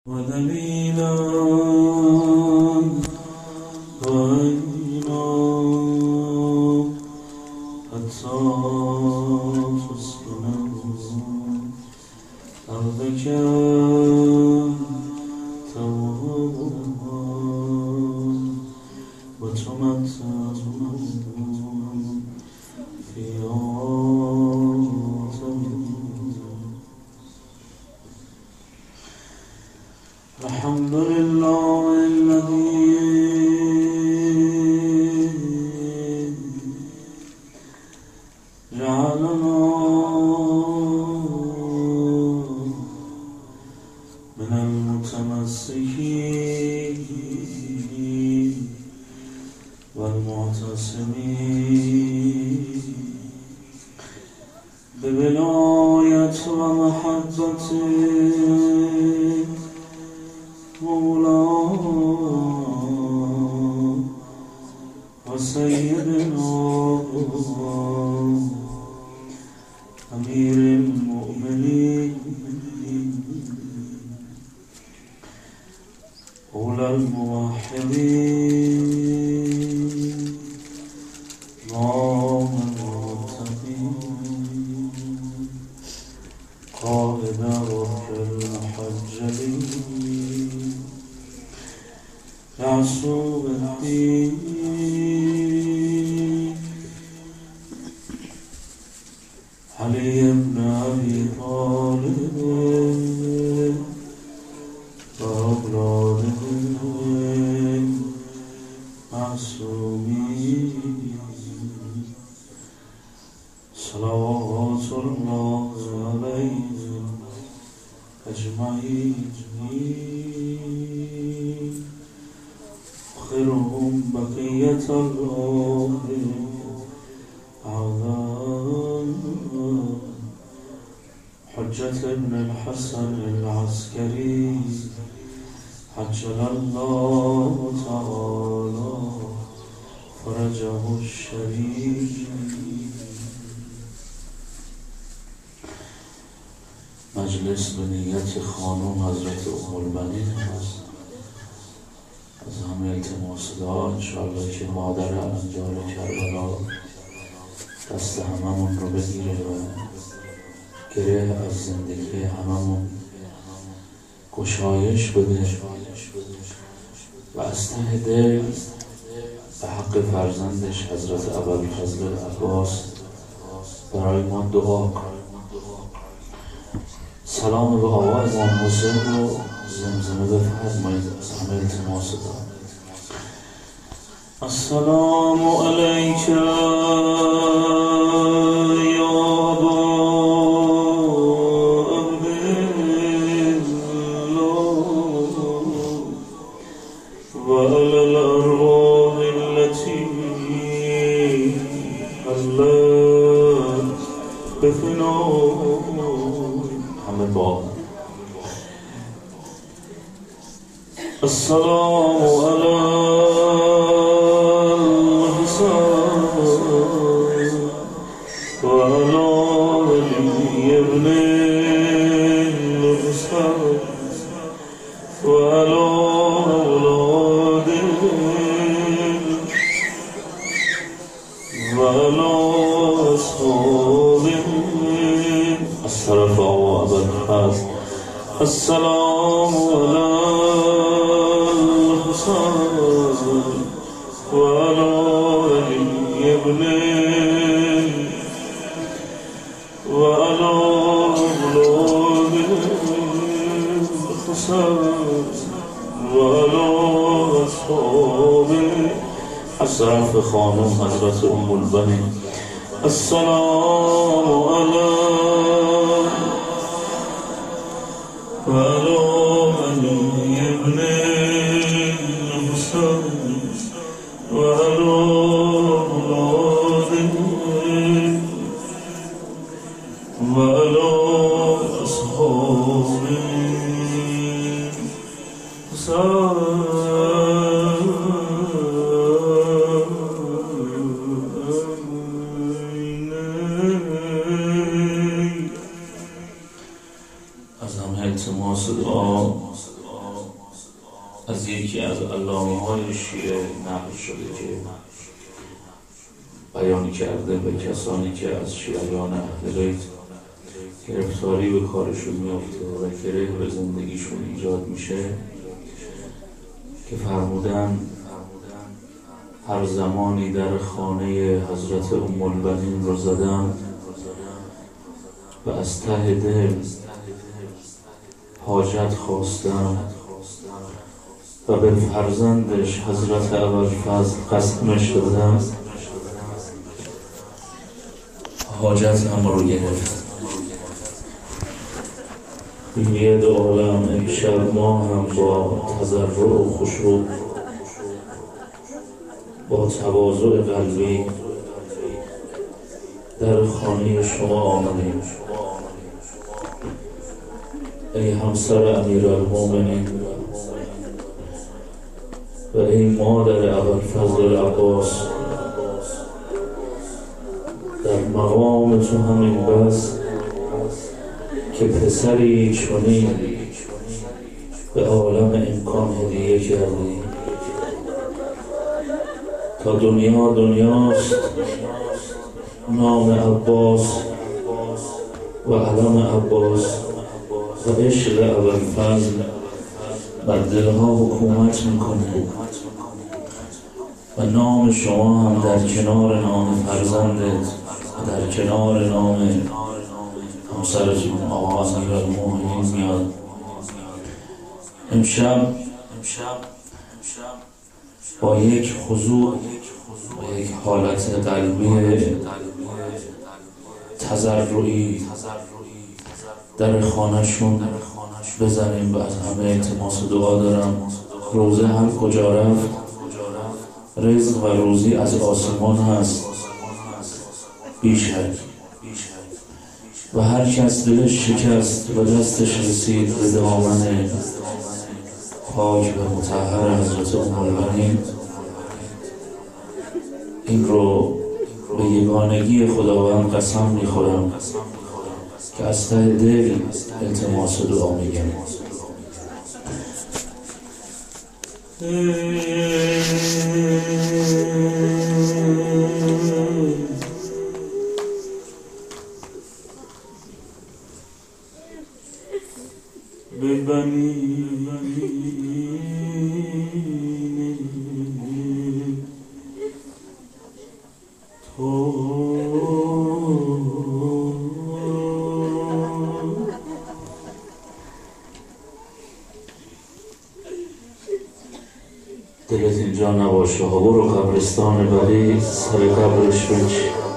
ودليلا وعينا حتى تسكنه أرضك توابا وتمتع فيها الحمد لله الذي جعلنا من المتمسكين والمعتصمين بولاية ومحبة مولانا وسيدنا أمير المؤمنين أولى الموحدين إمام المتقين قائد رب المحجلين يعصوب الدين علي بن أبي طالب وأولاده معصومين صلوات الله عليهم أجمعين خيرهم بقية الله أعظم حجة ابن الحسن العسكري عجل الله تعالى فرجه الشريف. مجلس به نیت خانم حضرت ام البنین هست. از همه التماس دعا انشاءالله که مادر انجال کربلا دست هممون رو بگیره و گره از زندگی هممون گشایش بده و از ته دل به حق فرزندش حضرت ابوالفضل عباس برای ما دعا کن. سلام به آقا امام حسین رو زمزمه بفرمایید از همه التماس دارم. السلام علیک یا ابا عبدالله و علی الارواح التي حلت بفنای همه با السلام علی الحسین و علی علی ابن الحسین و علی اولاده و علی اصحابه. از طرف آقا ابوالفضل السلام علی الحسین و علی علی ابن و علی اولاد الحسین و علی اصحابه. از طرف خانم حضرت ام البنین السلام علی وعلى علي ابن الحسين وعلى أولاده وعلى أصحابه. از همه التماس دعا از یکی از علامه‌های شیعه نقل شده که بیان کرده به کسانی که از شیعیان اهل بیت گرفتاری به کارشون میفته و گره به زندگیشون ایجاد میشه که فرمودن هر زمانی در خانه حضرت ام البنین رو زدم و از ته دل حاجت خواستم و به فرزندش حضرت ابوالفضل قسمش دادم، حاجت هم رو گرفت. بید عالم امشب ما هم با تضرع و خشوع با تواضع قلبی در خانه شما آمدیم. ای همسر امیرالمومنین و ای مادر ابوالفضل العباس، در مقام تو همین بس که پسری چنین به عالم امکان هدیه کردی تا دنیاست نام عباس و علم عباس و عشق ابوالفضل بر دلها حکومت میکنه و نام شما هم در کنار نام فرزندت و در کنار نام همسرتون آقا امیرالمومنین میاد. امشب با یک خضوع و یک حالت قلبی تضرعی در خانه‌شون بزنیم و از همه التماس دعا دارم. روزه هر کجا رفت رزق و روزی از آسمان هست بیشک و هر کس دلش شکست و دستش رسید به دامن پاک و مطهر حضرت ام البنین، این رو به یگانگی خداوند قسم میخورم که از ته دل التماس دعا میگم. دلت اینجا نباشه ها، برو قبرستان ولی سر قبرش بچ.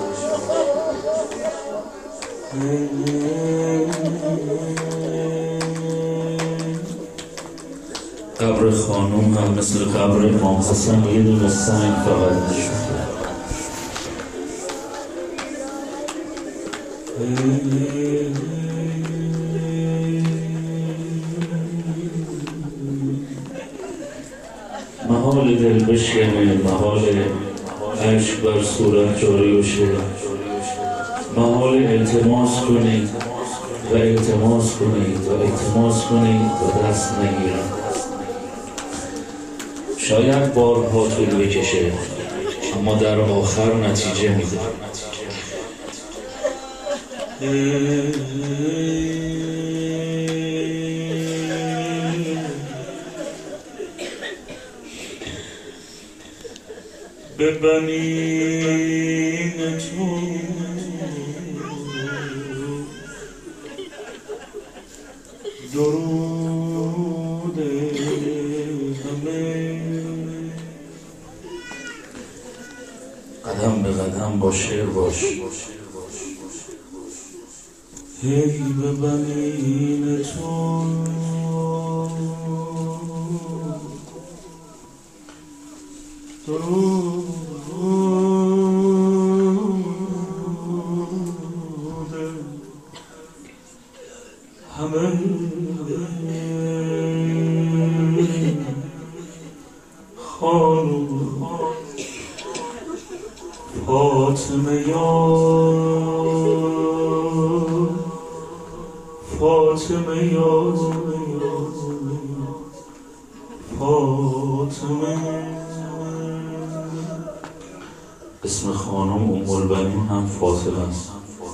قبر خانوم هم مثل قبر امام حسن یه دونه سنگ فقط نشون. محال دل بشکنه، محال عشق بر صورت جاری بشه، محال التماس کنید و التماس کنید و التماس کنید و دست نگیرم. شاید بارها طول بکشه اما در آخر نتیجه میده. به بنین تو درود همه قدم به قدم با شعر باش. هی به بنین تو درود همه خانوم فاطمه یا فاطمه یا فاطمه اسم خانم البنین هم فاطمه است.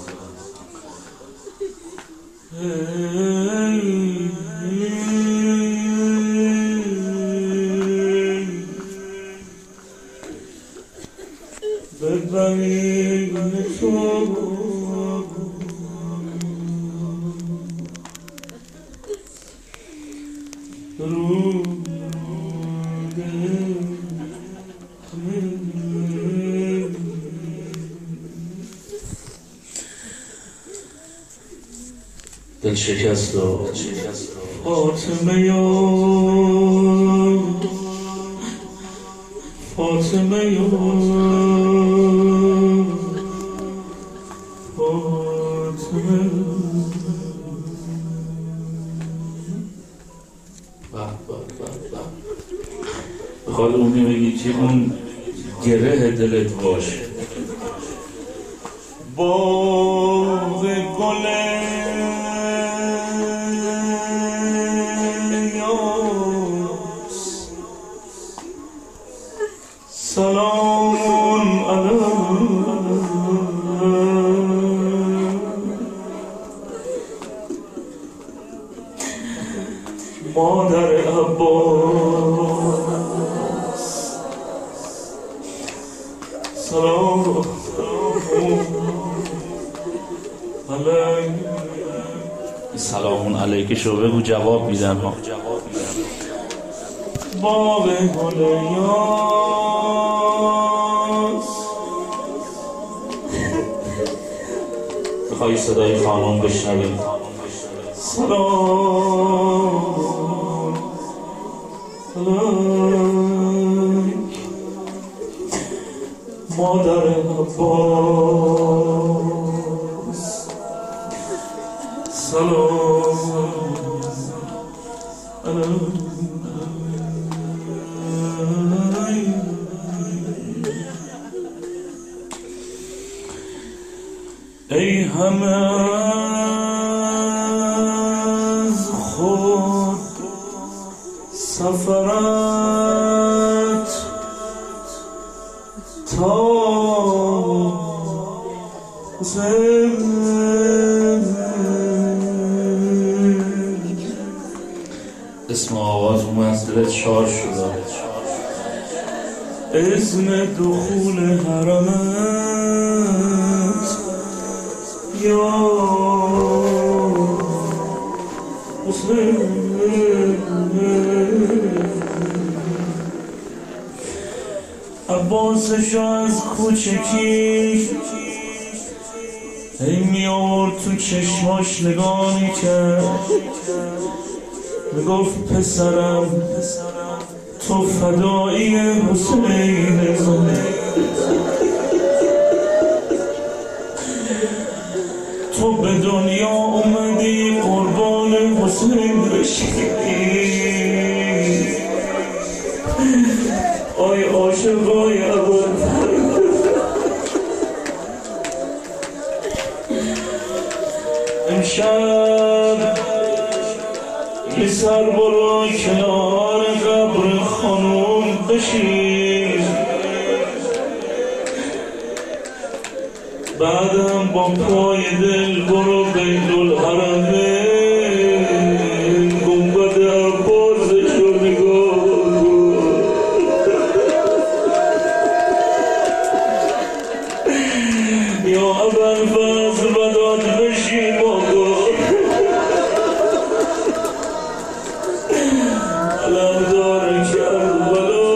دل شکست و فاطمه یا فاطمه یا فاطمه. بخواد اونی بگی که اون گره دلت باشه. باغ گل سلام علیک مادر عباس، سلام علیک. سلام علیک شو بگو جواب میدن ها. باغ گل یاس. بخوایی صدای خانم بشنویم. سلام علیک مادر عباس، سلام علیک. ای همه از خود سفرت تا اسم آواز از دلت شار شده. اذن دخول حرمت یا حسین. عباسشو از کوچکی ای می آورد تو چشماش نگاه میکرد، میگفت پسرم تو فدایی حسین زنده، تو به دنیا اومدی قربان حسین بشی. آی عاشقای ابوالفضل، امشب یه سر برو کنار قبر خانوم بشین، بعدم با پای دل برو بیت‌الحرمین گنبد عباسش رو نگاه یا ابوالفضل بدات بشی بابا. علمدار کربلا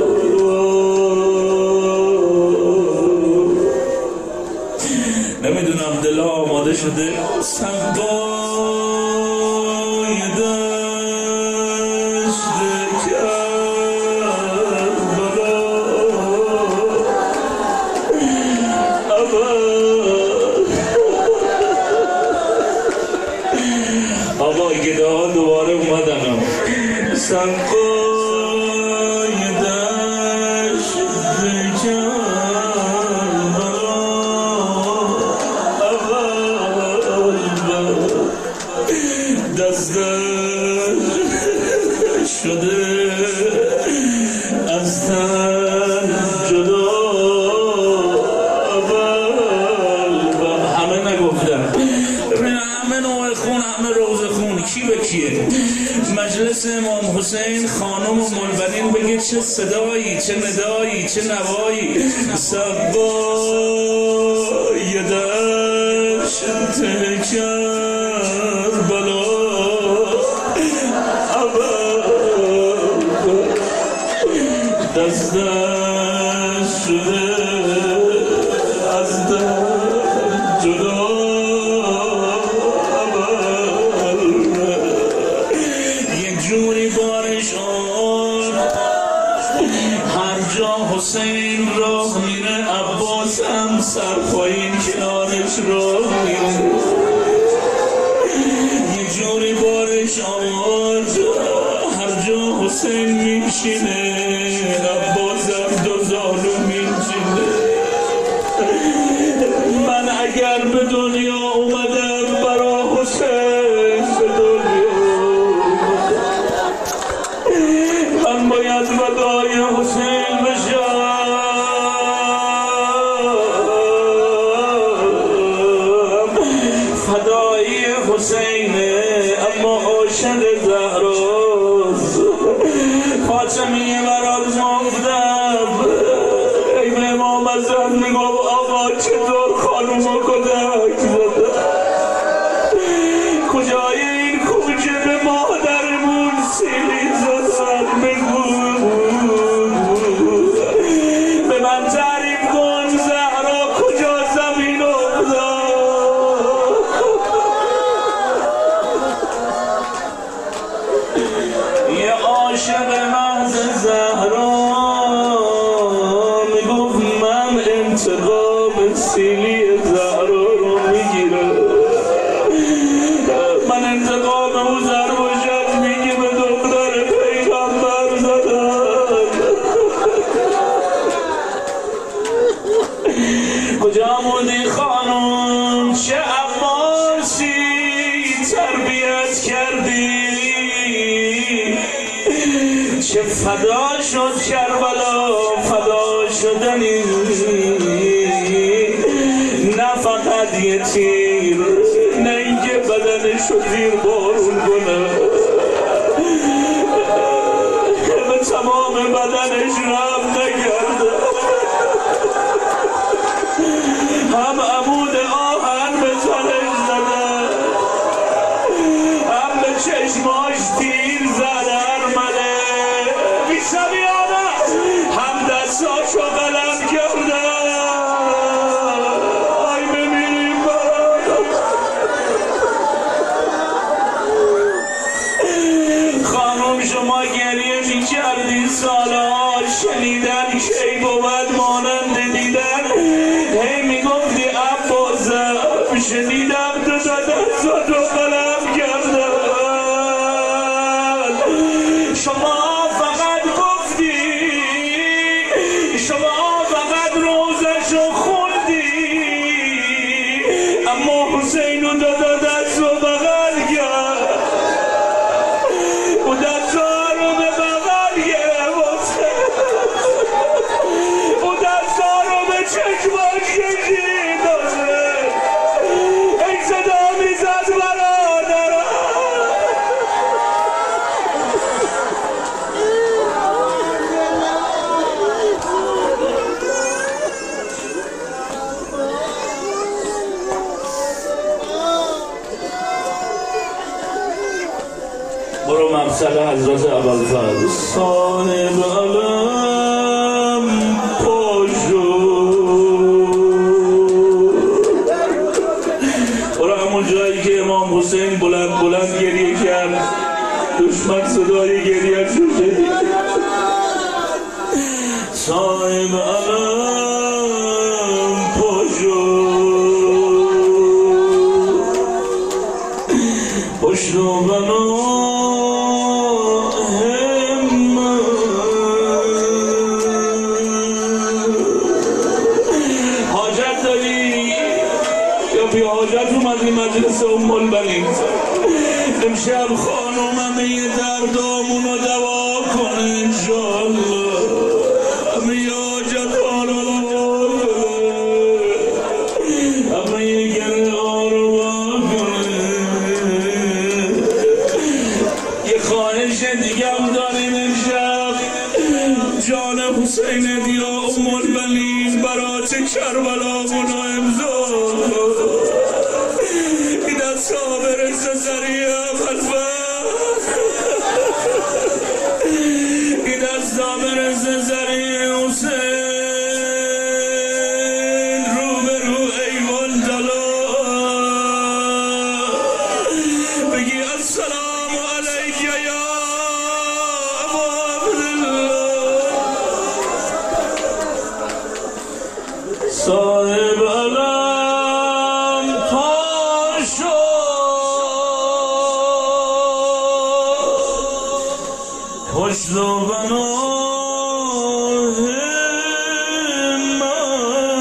نمیدونم دل آماده شده سنگای دشت کربلا. آقا گده ها دوباره اومدن. سنگای دشت دستش شده از تن جدا. مثل امام حسین خانم و ملبنین بگه چه صدایی، چه ندایی، چه نوایی. سبای دشت کربلا دستش شده از دست جدا، یک جوری بارش آن هر جا حسین راه میره، عباس هم سر پایین کنارش راه میره. یک جوری بارش آن هر جا حسین میشینه، عباسم دو زانو میشینه. من اگر به دنیا اومدم برا حسین به دنیا من باید فدای حسین بشم، فدای حسینه اما عاشق زهراست. فاطمیه برات مفتم ای به امام ازم میگم آقا چطور خانومو کدک زده، کجای این کوچه به مادرمون سیلی زدن، بگو به من تعریف کن زهرا کجا زمین افتاد. یه عاشق محض زهرا میگفت من انتقام سیلی زهرا رو میگیرم، من انتقام او زر و شد میگه به دختر پیغمبر زدن. کجا بودی خانم، چه عباسی تربیت کردی، چه فدا شد کربلا فدا شدنی، نه فقط یه تیر، نه اینکه بدنشو زیر بارون کنه، به تمام بدنش رم نگرده، هم عمود آهن به تنش زده، هم به چشماش تیر زده ارمله بیشمیانه، هم دستاشو قلم کرده. آی ببینیم خانم شما گریه میکردی سالها، شنیدن کی بود مانند دیدن، هی میگفتی عباسم شنیدم تو دستاشو قلم کرده. شما فقط گفتی، شما فقط روزشو خوندی، اما حسینو دستو بغل کرد، او دستا رو به بغل گرفت، او دستا رو به چشماش کشید، ای صدا میزد برادرم. برو مقصد حضرت ابوالفضل صاحب علم پاشو، برو همون جایی که امام حسین بلند بلند گریه کرد، دشمن صدای گریه شده. صاحب علم پاشو، پشت و بنا حاجت داری یا بی حاجت اومدی مجلس ام البنین، امشب خانوم همه دردامونو دوا کنه انشاءالله، همه حاجت ها رو دوا کنه، همه گره ها رو با کنه. یه خواهش دیگه هم داریم امشب. جان حسین دیا ام البنین برات کربلا منا امضا این از صابر زرزریه این از صابر زرزریه حسین روبرو ایوان دلا بگی السلام علیک یا ابا عبدالله صاحب علم پاشو پشت و بناه من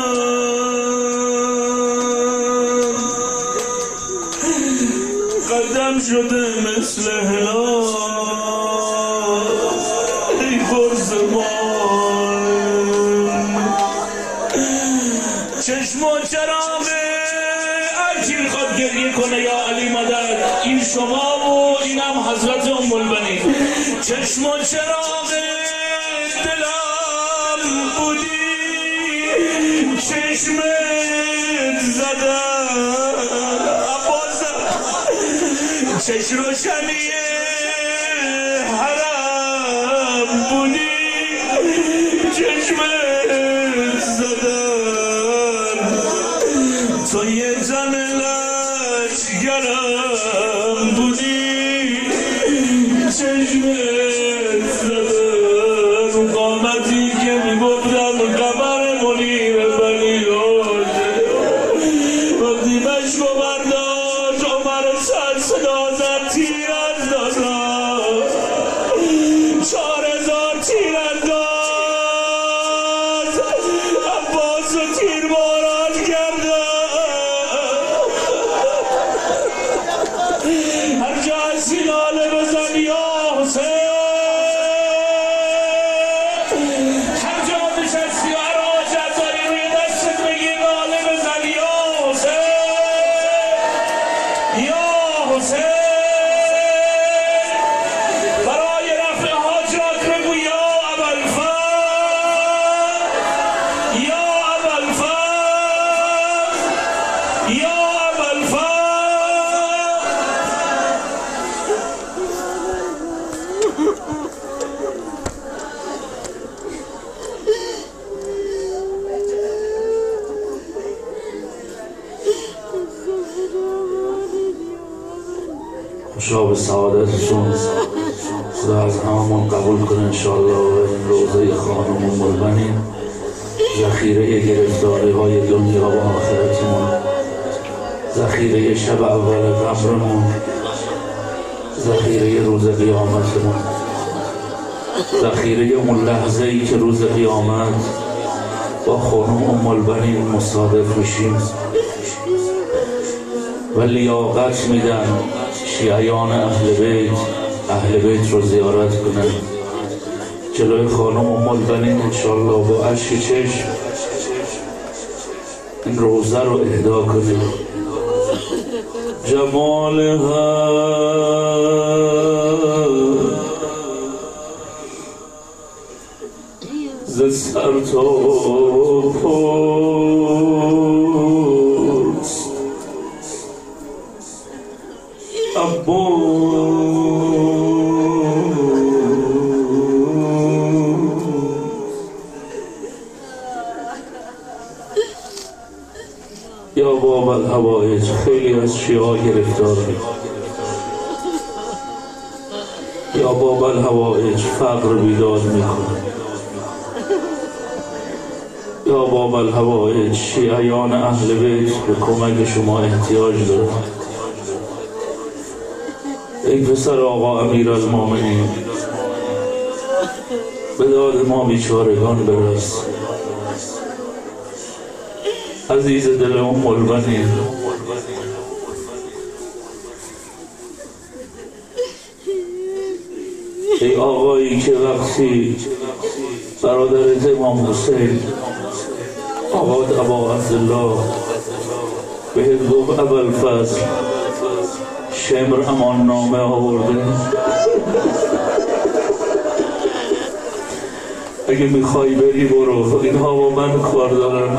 قدم شده مثل هلال ای پرزمان چشم و چراغ هر کی میخواد گریه کنه یا علی مدد این شما و اینم حضرت ام البنین چشم و چراغ دلم بودی چشمت زدن عباسم چشم روشنی حرم بودی چشمت زدن تو یه زن لشگرم بودی چشمت زدن قامتی که میگفتم قمر منیر بلیاد وقتی مشکو برداشت عمر سر صدا زد تیر اندازد 4000 تیر انداز عباس و تیر باران کردن هر جا هستی ناله بزن یا حسین هر جا نشستی و هر حاجت داری روی دستت بگی ناله بزن یا حسین یا حسین برای رفع حاجات بگو یا ابوالفضل یا ابوالفضل یا ابوالفضل خوشا به سعادتشون خدا از هممون قبول کنه انشاءالله و این روضه خانم ام البنین ذخیره گرفتاری های دنیا و آخرتمون ذخیره شب اول قبرمون ذخیره روز قیامتمون ذخیره اون لحظه ای که روز قیامت با خانم ام البنین مصادف میشیم و لیاقت میدن شیعیان اهل بیت رو زیارت کنن جلوی خانم ام البنین انشاءالله با اشک چشم این روزه رو اهدا کنیم جمالها ز سر تا پوست یا باب الحوائج خیلی از شیعا گرفتار یا باب الحوائج فقر بیداد میکنه یا باب الحوائج شیعیان اهل بیت به کمک شما احتیاج دارن ای پسر آقا امیرالمومنین به داد ما بیچارگان برس عزیز دل ام البنین ای آقایی که وقتی برادرت امام حسین آقا ابا عبدالله بهت گفت ابوالفضل شمر امان نامه آورده اگه میخوای بری برو، اینها با من کار دارن.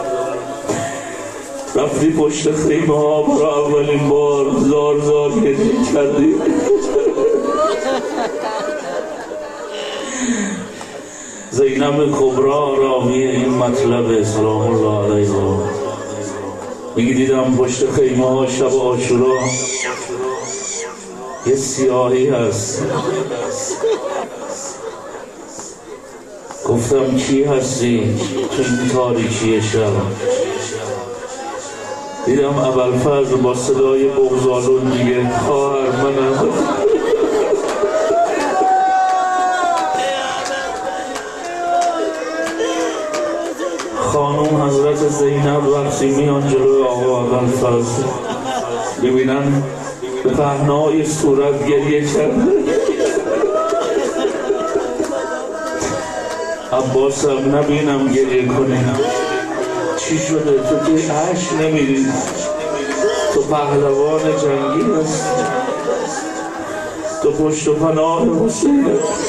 رفتی پشت خیمه ها برای اولین بار زار زار گریه کردی. زینب کبرا راوی این مطلب سلام الله علیها میگی دیدم پشت خیمه ها شب عاشورا یه سیاهی هست. گفتم کی هستی تو این تاریکی شب؟ دیدم ابوالفضل با صدای بغض‌آلود میگه خواهر منم. خانم حضرت زینب وقتی میان جلوی آقا ابوالفضل ببینن به پهنای صورت گریه کرده. عباسم نبینم گریه کنی. چی شده؟ تو که عشق نمیری، تو پهلوان جنگی هست، تو پشت و پناه حسین.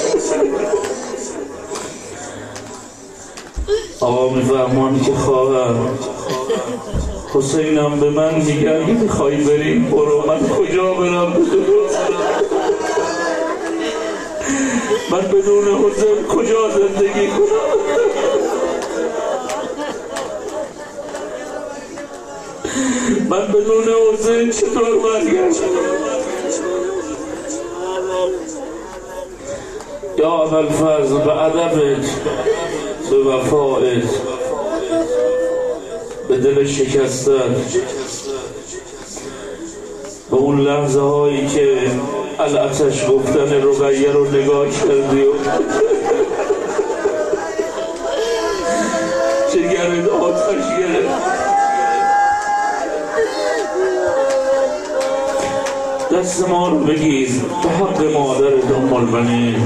آقا میفهمان که خواهر حسینم به من میگه اگه میخوای بری برو. من کجا برم؟ من بدون حسین کجا زندگی کنم؟ من بدون حسین چطور برگشتم؟ یا ابوالفضل به ادبت، به وفایت، به دل شکستت، به اون لحظه هایی که العتش گفتن رقیه رو نگاه کردی و جگرت آتش گرفت، دست ما رو بگیر به حق مادرت ام البنین.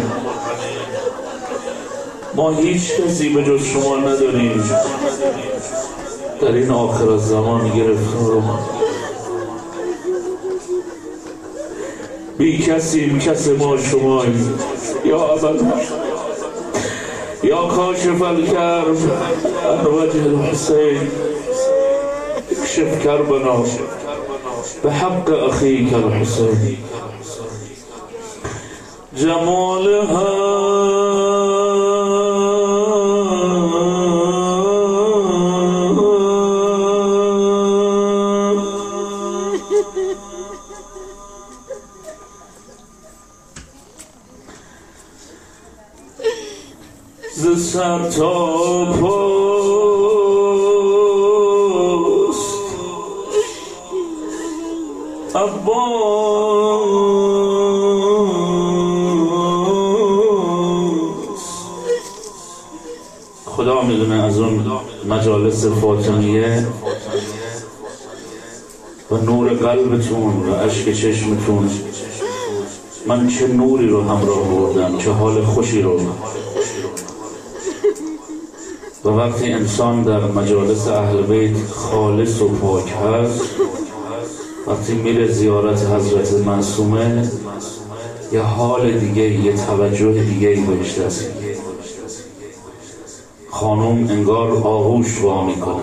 ما هیچ کسی به جز شما نداریم در این آخر الزمان گرفتار ما. بی کسیم، کس ما شماییم. یا ابد یا کاشف الکرب عن وجه الحسین اکشف کربنا به حق اخیک الحسین. جمالها ز سر تا پاست عباس. خدا میدونه از اون مجالس فاطمیه و نور قلبتون و اشک چشمتون من چه نوری رو همراه بردم، چه حال خوشی رو. و وقتی انسان در مجالس اهل بیت خالص و پاک هست، وقتی میره زیارت حضرت معصومه یه حال دیگه، یه توجه دیگه بهش دست. خانم انگار آغوش وا میکنه.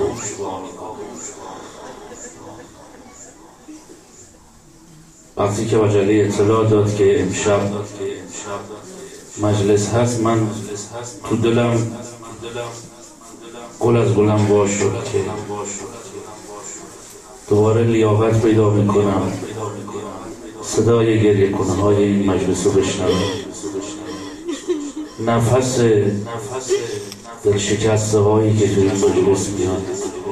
وقتی که وجلی اطلاع داد که امشب مجلس هست، من تو دلم گل از گلم وا شد که دوباره لیاقت پیدا میکنم صدای گریه کنه های این مجلس رو بشنوم، نفس دل شکسته هایی که توی این مجلس میاد.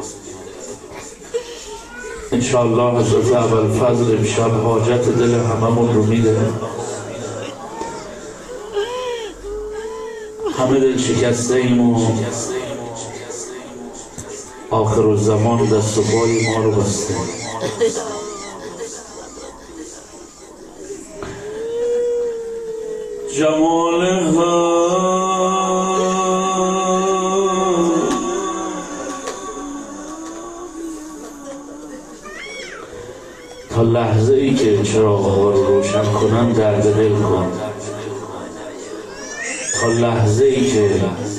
انشاءالله حضرت ابوالفضل امشب حاجت دل هممون رو میده. همه دل شکسته ایم و آخر الزمان دست و پای ما رو بسته. جمالها تا لحظه ای که چراغ ها رو روشن کنن درد دل کن، تا لحظه ای که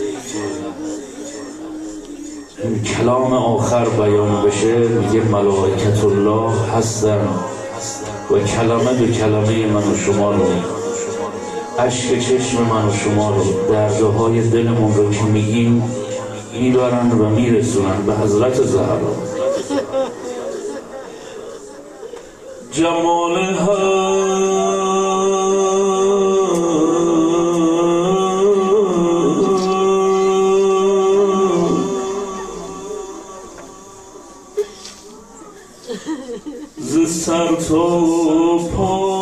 این کلام آخر بیان بشه میگه ملائکت الله هستن و کلمه به کلمه من و شما رو، اشک چشم من و شما رو، دردهای دلمون رو که میگیم میبرن و میرسونن به حضرت زهرا. جمالها ز سر تا پا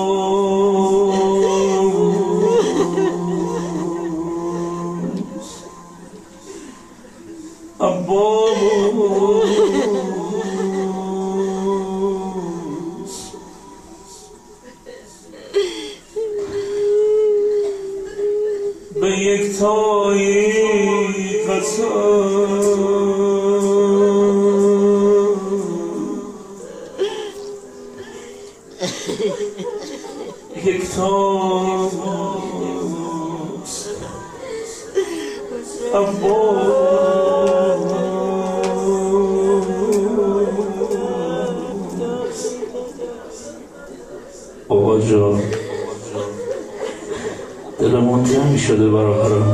به یک تایی یک تاس آقا جان دلمون تنگ شده برای حرم،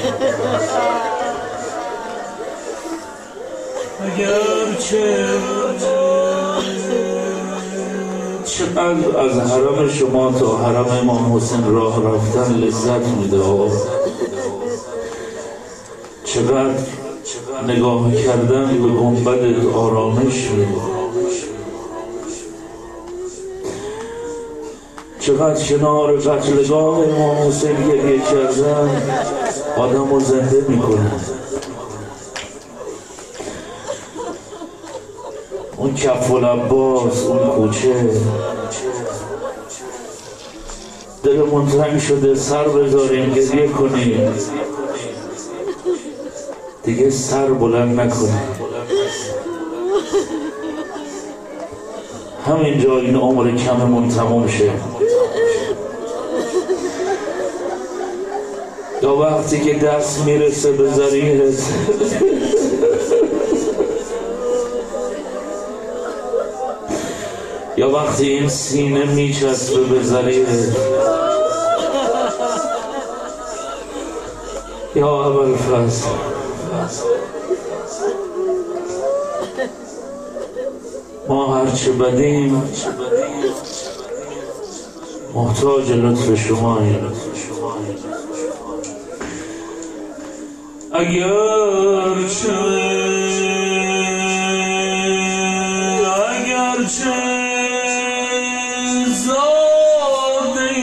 اگرچه چقدر از حرم شما تا حرم امام حسین راه رفتن لذت میده آقا، چقدر نگاه کردن به گنبد آرامش میده، چقدر کنار قتلگاه امام حسین گریه کردن آدم رو زنده میکنه. اون کف العباس، اون کوچه دلمون تنگ شده سر بذاریم گریه کنیم، دیگه سر بلند نکنیم. همینجا این عمر کممون تموم شه، یا وقتی که دست میرسه به ضریحت یا وقتی این سینه میچسبه به ضریحت، یا ابوالفضل ما هرچه بدیم محتاج لطف شماییم. اگرچه زاده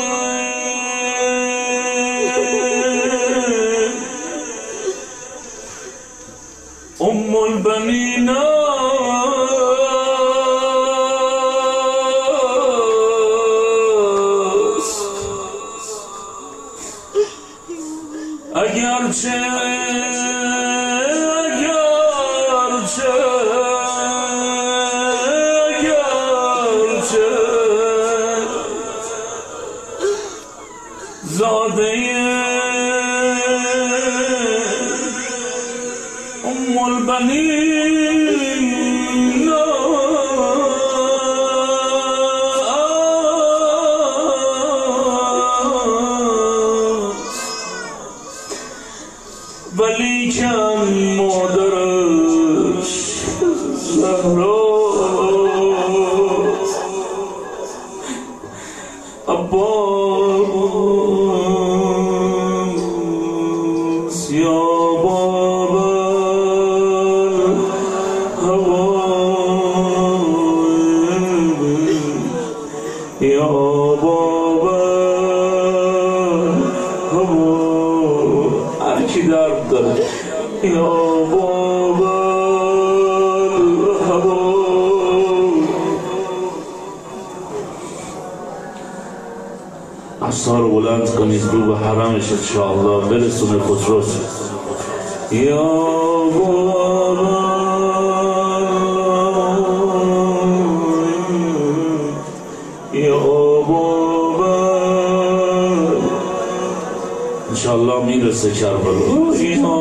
ام البنین اگرچه زاده ام البنین ولیکن مادرش زهراست. عباس یا بابا یا بابا هر کی درد داره یا بابا عصا رو بلند کنید رو به حرمش انشاءالله برسونه خسروش. یا بابا یا بابا انشاءالله میرسه کربلا.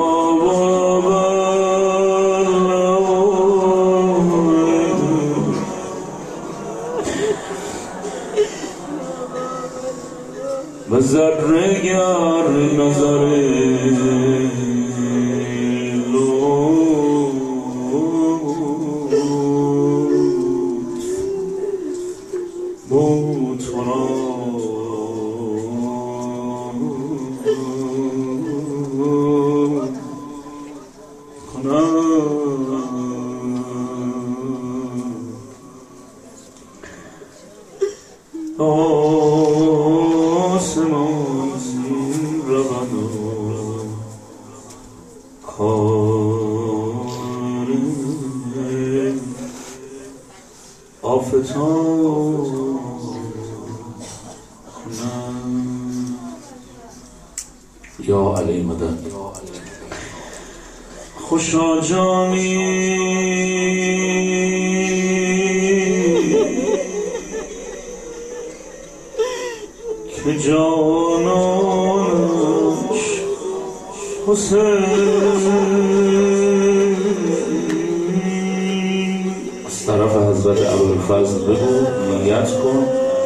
و ذره گر نظر بود آسمان رود و کار آفتان یا علی مدد. خوشا جانی که جانانش حسین. از طرف حضرت ابوالفضل بگو نیت کن.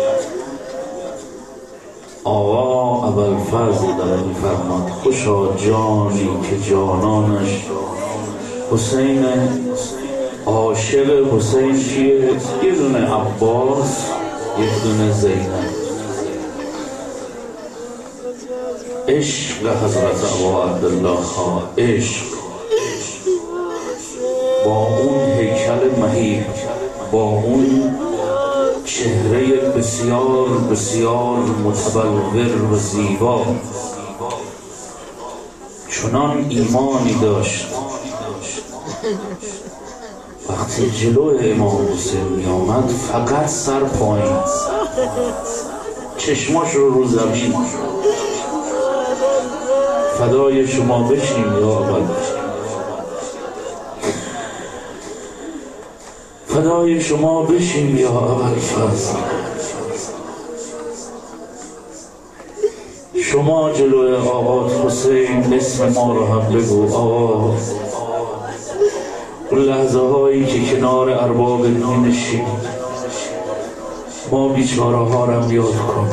آقا ابوالفضل داره میفرماد خوشا جانی که جانانش حسین. عاشق حسین کیه؟ یه دونه عباس، یه دونه زینب. عشق حضرت ابا عبدالله ها، عشق با اون هیکل مهیب، با اون چهره بسیار بسیار متبلور و زیبا، چنان ایمانی داشت وقتی جلو امام حسین می آمد فقط سر پایین، چشماش رو زمین. فدای شما بشیم یا اول، فدای شما بشیم یا ابوالفضل. شما جلوی آقا حسین اسم ما رو هم بگو. آقا اون لحظه هایی که کنار ارباب می نشیم ما بیچاره ها رو یاد کن.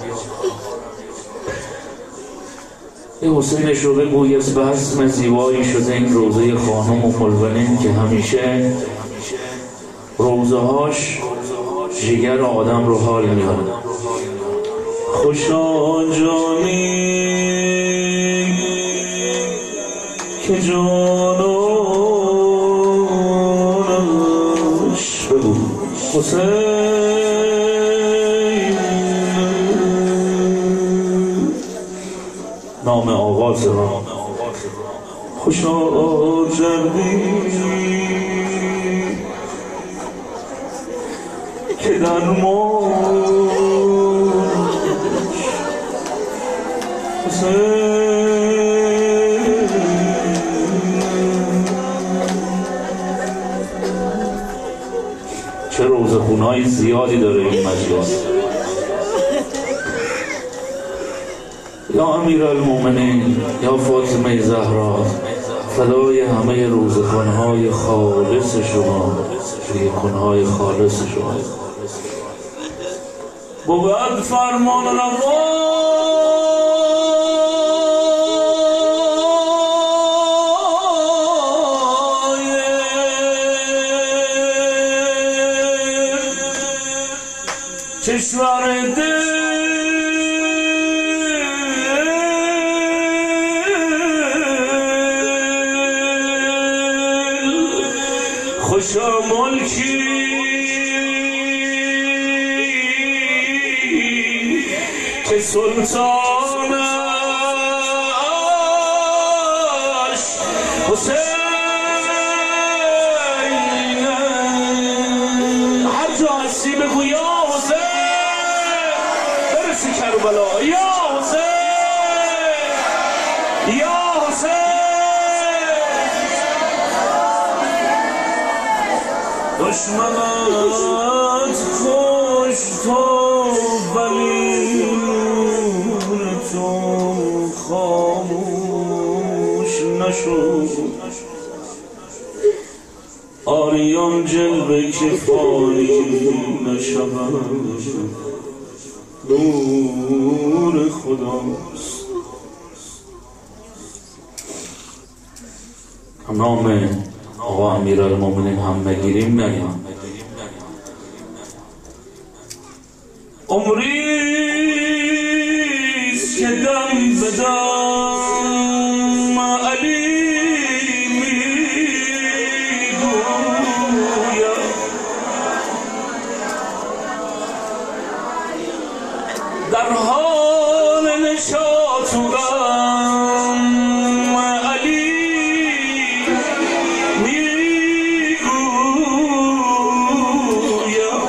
یه حسینش رو بگو. یه بسم زیبایی شده این روزه خانم ام که همیشه روزه هاش جگر آدم رو حال میاد. خوشا جانی که جانانش بگو حسین. نام آغاز را خوشا جانی که در موج چه روزخونهای زیادی داره این مجلس. یا امیرالمومنین، یا فاطمه زهرا، فدای همه روزخونهای خالص شما، روزخونهای خالص شما. بود فرمان روا کشور دل خوشا ملکی که سلطانش حسین. هر جا هستی بگو یا حسین، برسی کربلا. یا حسین، یا حسین. دشمنت کشت و ولی تو خاموش نشد آریان جلوه که فانی نشود نور خداست. نام آقا امیرالمومنین هم بگیریم نگیم. عمریست که دم به دم علی میگوید در حال نشاط و غم علی میگوید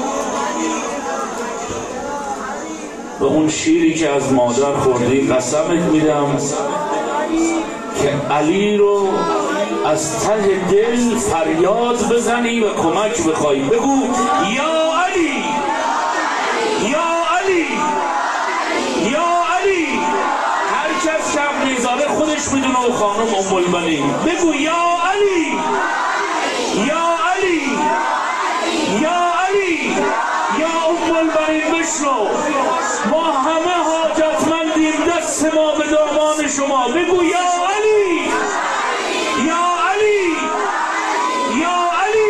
به اون شیری که از مادر خوردی قسمت میدم که علی رو از ته دل فریاد بزنی و کمک بخوای. بگو یا علی یا علی یا علی. هر کس شب میذاره خودش میدونه و خانم ام البنین. بگو یا علی یا علی یا علی یا ام البنین. بشنو ما همه حاجتمندیم، دست ما به دامان شما. بگو یا علی یا علی یا علی.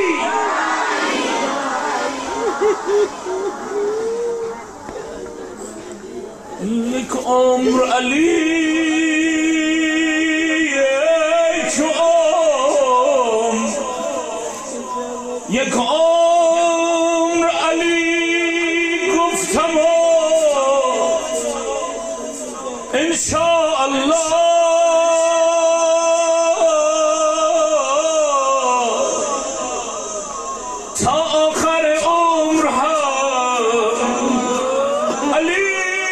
یک عمر علی یک عمر علی گفتم انشاءالله تا آخر عمر هم علی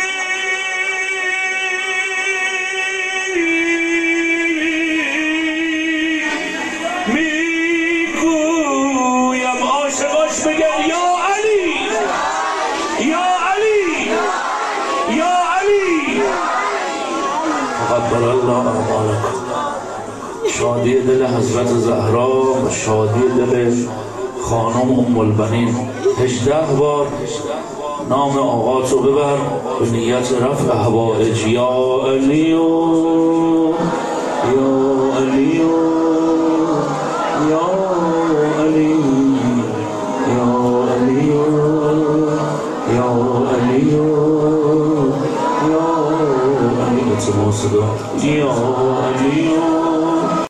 میگویم. عاشقاش بگن یا علی یا علی یا علی. تقبل الله اعمالکم. شادی دل حضرت زهرا و شادی دل خانم ام البنین. 18 بار نام آقا تو ببر به نیت رفع حوائج. یا علی یا علی یا علی یا علی یا علی یا علی. یا علی